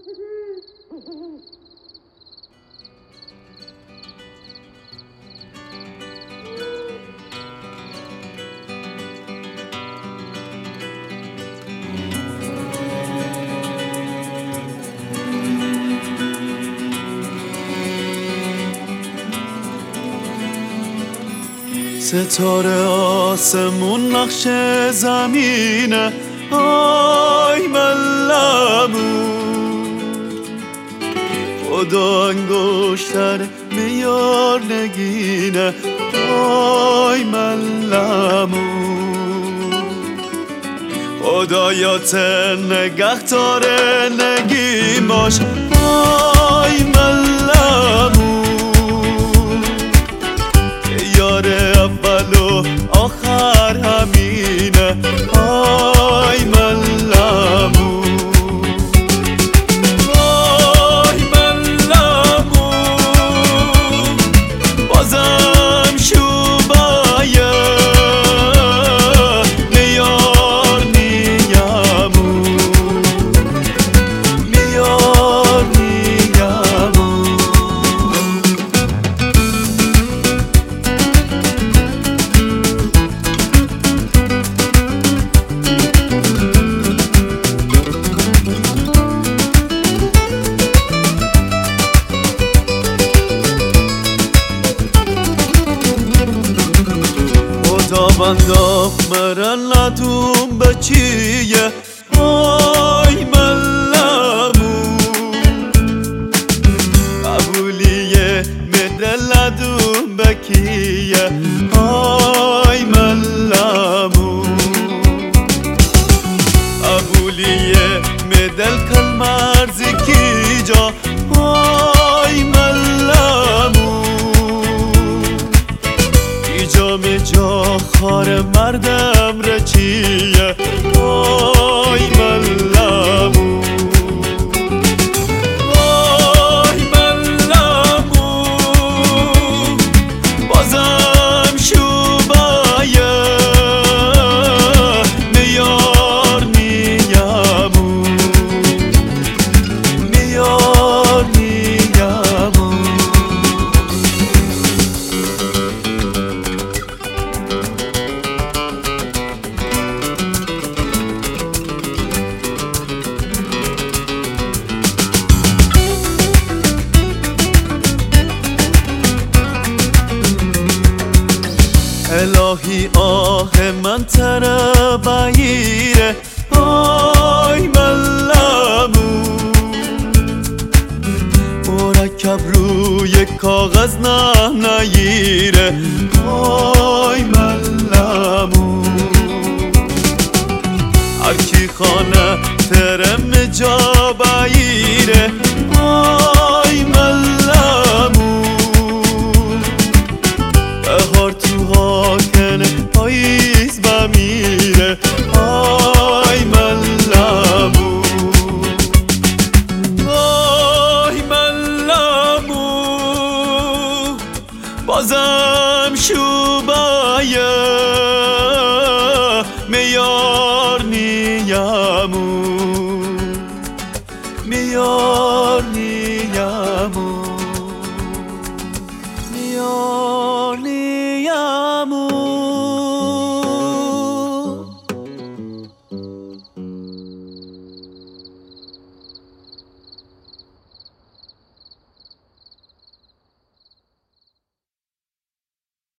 ستاره آسمون نقش زمینه، آی ملمون خدا انگشتر میار نگینه، آی ملمون خدایات نگهدار نگین باش، آی ملمون یار اول و آخر همینه، آی ملمون آی ملمون بازم شوبایه نیار نیمون نیار نیمون خداوندم مرا ندون به چیه، آی ملمون قبولیه مدل ندون به کیه، آی ملمون قبولیه مدل کل مرزی کی جا، آی ملمون جام جا خار مردم رچیه، آی ملمون آی ملمون بازم شوبایه نیار نیمون نیار نیمون الهی آه من تره بگیره، آی ملمون مرکب روی کاغذ نه نگیره، آی ملمون هر کی خانه ترم جا بگیره، آی ملمون بهار تو هاکنه پاییز بمیره، آی ملمون آی ملمون بازم شوبایه میار نیمون میار